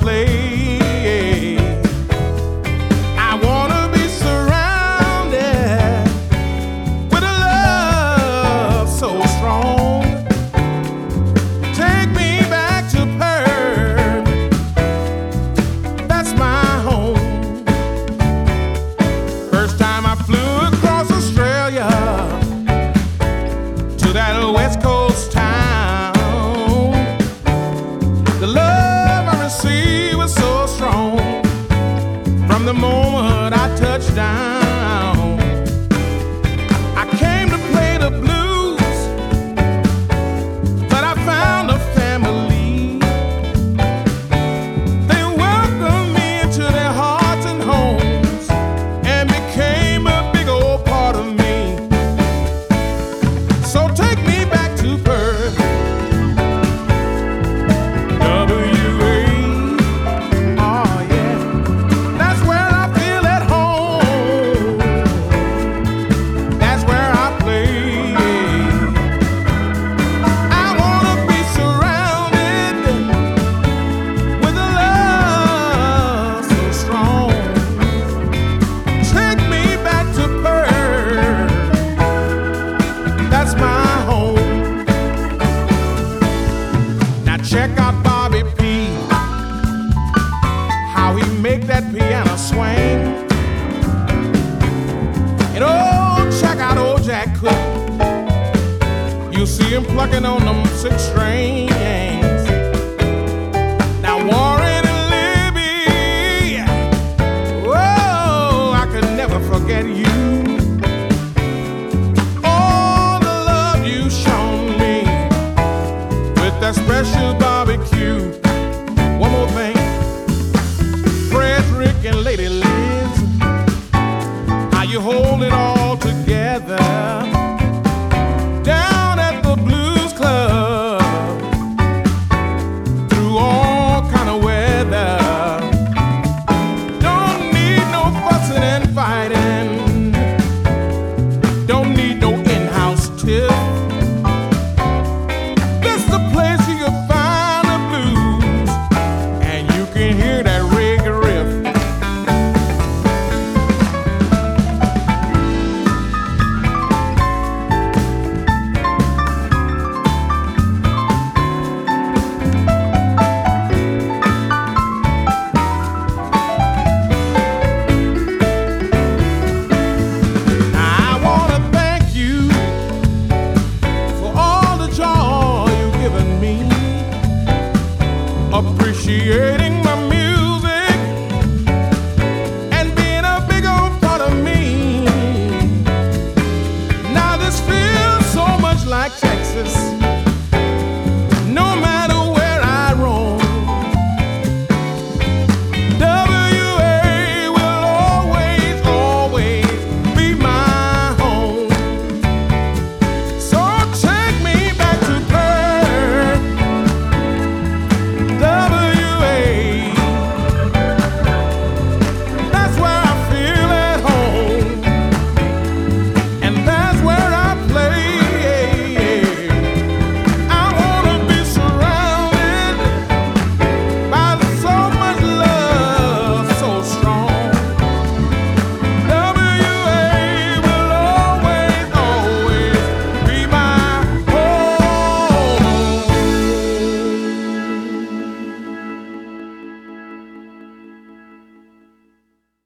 play. I wanna be surrounded with a love so strong. Take me back to Perth, that's my home. First time I flew across Australia to that West Coast town, the love I received was so strong. From the moment I touched down, I came to play the blues, but I found a family. They welcomed me into their hearts and homes and became a big old part of me. So take me back to Perth, WA. Oh yeah, that's where I feel at home. That's where I play. I wanna be surrounded with a love so strong. Take me back to Perth, that's my home. Now check out Bobby P, how he make that piano swing. And oh, check out old Jack Cook, you see him plucking on them 6 strings. Now Warren and Libby, oh, I could never forget you. All the love you shown me with that special barbecue. One more thing, Frederick and Lady Liz, how you hold it all together down at the Blues Club through all kind of weather. Don't need no fussing and fighting, don't need no in-house tip. This the place you can find the blues, and you can hear that reggae riff. I wanna thank you for all the joy you've given me. Appreciate it.